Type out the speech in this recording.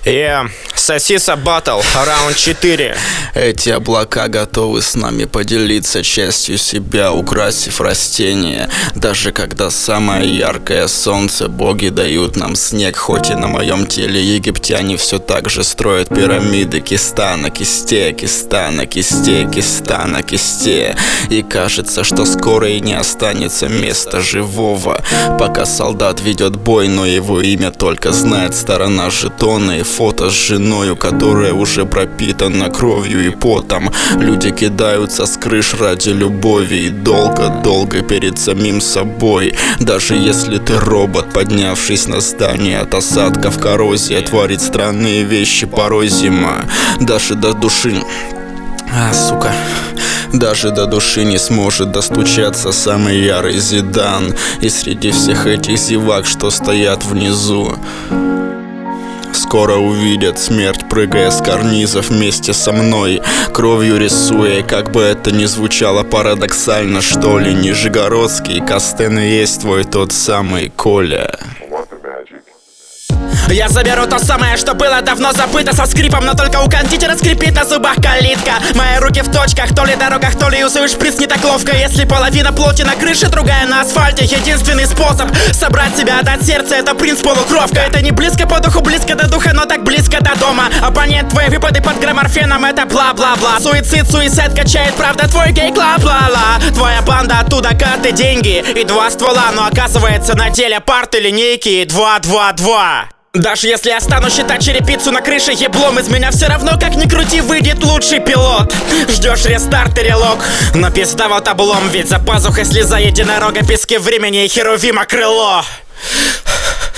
Сосиса Баттл, раунд 4. Эти облака готовы с нами поделиться частью себя, украсив растения. Даже когда самое яркое солнце, боги дают нам снег. Хоть и на моем теле египтяне все так же строят пирамиды. Киста на кисте, киста на кисте, киста на кисте. И кажется, что скоро и не останется места живого. Пока солдат ведет бой, но его имя только знает сторона жетона. И фото с женою, которая уже пропитана кровью и потом. Люди кидаются с крыш ради любови и долго-долго перед самим собой. Даже если ты робот, поднявшись на здание от осадков, коррозия творит странные вещи, порой зима. Даже до души... Даже до души не сможет достучаться самый ярый Зидан. И среди всех этих зевак, что стоят внизу, скоро увидят смерть, прыгая с карнизов вместе со мной, кровью рисуя. И как бы это ни звучало парадоксально, что ли, Нижегородский Костен и есть твой тот самый Коля. Я заберу то самое, что было давно забыто, со скрипом, но только у кондитера скрипит на зубах калитка. Мои руки в точках, то ли дорогах, то ли юзаешь шприц не так ловко. Если половина плоти на крыше, другая на асфальте. Единственный способ собрать себя, отдать сердце, это принц полукровка. Это не близко по духу, близко до духа, но так близко до дома. Оппонент, твои выпады под грамморфеном, это бла-бла-бла. Суицид, суицид качает, правда, твой гей-клаб, ла-ла. Твоя банда, оттуда карты, деньги и два ствола. Но оказывается на деле парты, линейки и 2-2-2. Даже если я стану считать черепицу на крыше еблом, из меня все равно, как ни крути, выйдет лучший пилот. Ждешь рестарт и релок, но пизда вот облом. Ведь за пазухой слеза единорога, пески времени и херувима крыло.